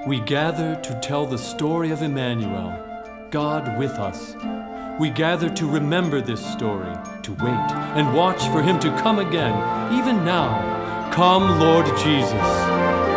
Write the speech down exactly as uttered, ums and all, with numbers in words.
We gather to tell the story of Emmanuel, God with us. We gather to remember this story, to wait and watch for him to come again, even now. Come, Lord Jesus.